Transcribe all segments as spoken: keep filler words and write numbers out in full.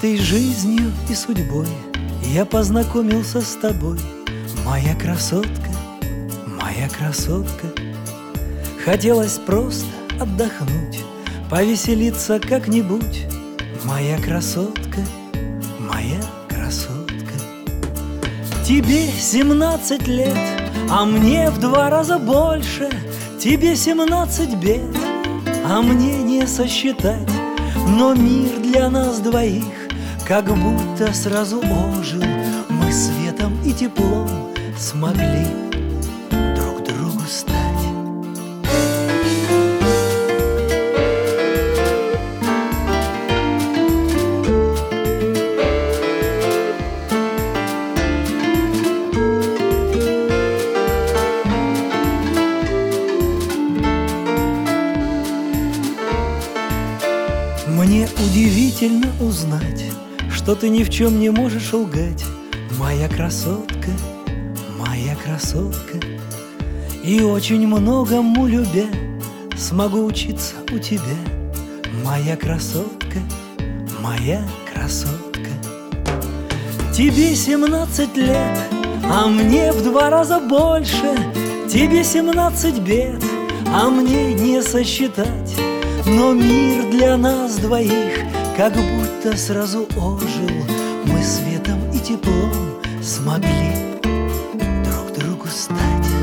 Этой жизнью и судьбой я познакомился с тобой, моя красотка, моя красотка. Хотелось просто отдохнуть, повеселиться как-нибудь, моя красотка, моя красотка. Тебе семнадцать лет, а мне в два раза больше. Тебе семнадцать бед, а мне не сосчитать. Но мир для нас двоих как будто сразу ожил. Мы светом и теплом смогли друг другу стать. Мне удивительно узнать, что ты ни в чем не можешь лгать, моя красотка, моя красотка. И очень многому любя смогу учиться у тебя, моя красотка, моя красотка. Тебе семнадцать лет, а мне в два раза больше. Тебе семнадцать бед, а мне не сосчитать. Но мир для нас двоих как будто сразу ожил. Мы светом и теплом смогли друг другу стать.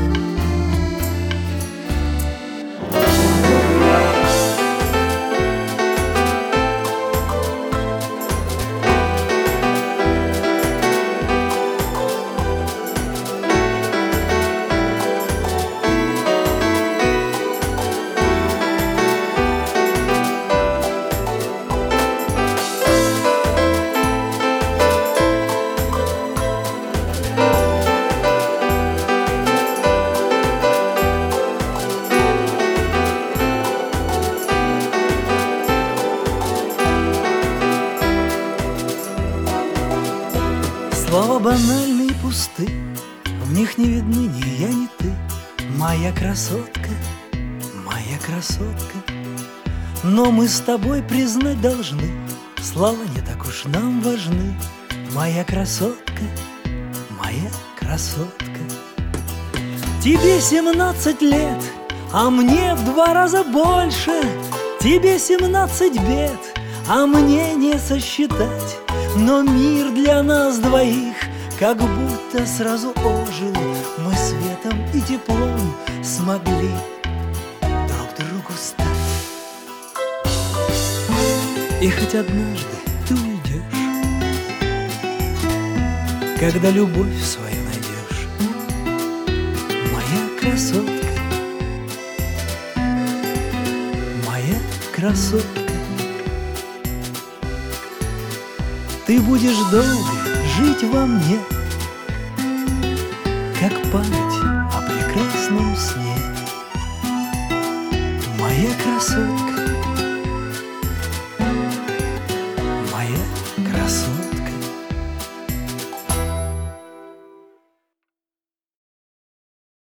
Слова банальны и пусты, в них не видны ни я, ни ты, моя красотка, моя красотка. Но мы с тобой признать должны, слова не так уж нам важны, моя красотка, моя красотка. Тебе семнадцать лет, а мне в два раза больше. Тебе семнадцать бед, а мне не сосчитать. Но мир для нас двоих как будто сразу ожил. Мы светом и теплом смогли друг другу стать. И хоть однажды ты уйдешь, когда любовь свою найдешь, моя красотка, моя красотка. Ты будешь долго жить во мне, как память о прекрасном сне, моя красотка,